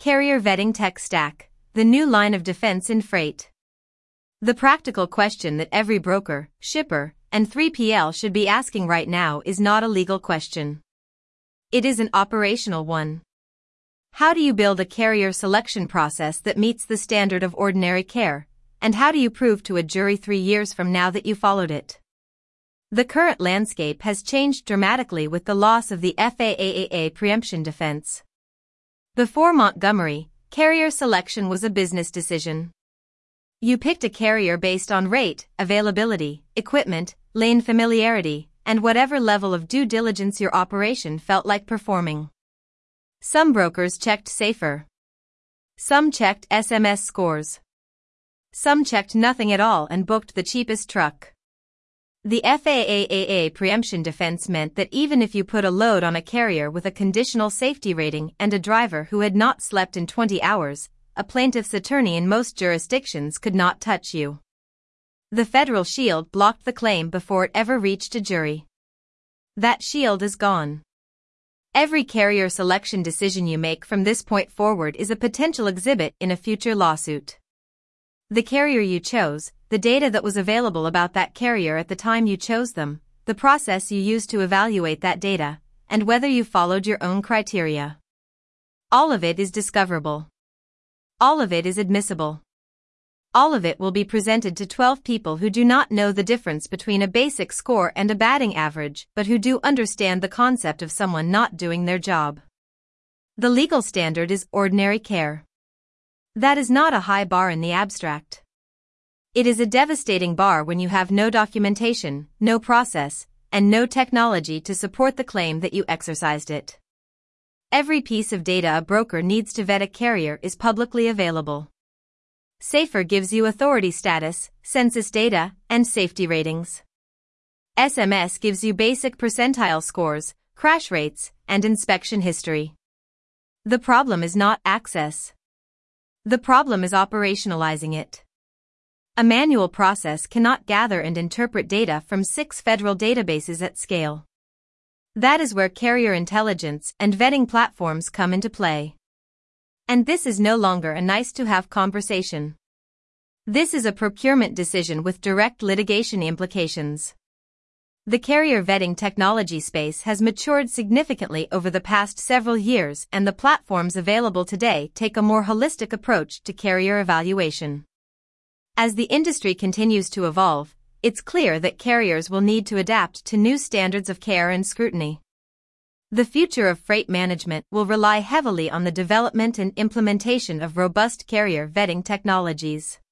Carrier Vetting Tech Stack, the new line of defense in freight. The practical question that every broker, shipper, and 3PL should be asking right now is not a legal question. It is an operational one. How do you build a carrier selection process that meets the standard of ordinary care, and how do you prove to a jury 3 years from now that you followed it? The current landscape has changed dramatically with the loss of the FAA preemption defense. Before Montgomery, carrier selection was a business decision. You picked a carrier based on rate, availability, equipment, lane familiarity, and whatever level of due diligence your operation felt like performing. Some brokers checked Safer. Some checked SMS scores. Some checked nothing at all and booked the cheapest truck. The FAA preemption defense meant that even if you put a load on a carrier with a conditional safety rating and a driver who had not slept in 20 hours, a plaintiff's attorney in most jurisdictions could not touch you. The federal shield blocked the claim before it ever reached a jury. That shield is gone. Every carrier selection decision you make from this point forward is a potential exhibit in a future lawsuit. The carrier you chose, the data that was available about that carrier at the time you chose them, the process you used to evaluate that data, and whether you followed your own criteria. All of it is discoverable. All of it is admissible. All of it will be presented to 12 people who do not know the difference between a basic score and a batting average, but who do understand the concept of someone not doing their job. The legal standard is ordinary care. That is not a high bar in the abstract. It is a devastating bar when you have no documentation, no process, and no technology to support the claim that you exercised it. Every piece of data a broker needs to vet a carrier is publicly available. Safer gives you authority status, census data, and safety ratings. SMS gives you basic percentile scores, crash rates, and inspection history. The problem is not access. The problem is operationalizing it. A manual process cannot gather and interpret data from 6 federal databases at scale. That is where carrier intelligence and vetting platforms come into play. And this is no longer a nice-to-have conversation. This is a procurement decision with direct litigation implications. The carrier vetting technology space has matured significantly over the past several years, and the platforms available today take a more holistic approach to carrier evaluation. As the industry continues to evolve, it's clear that carriers will need to adapt to new standards of care and scrutiny. The future of freight management will rely heavily on the development and implementation of robust carrier vetting technologies.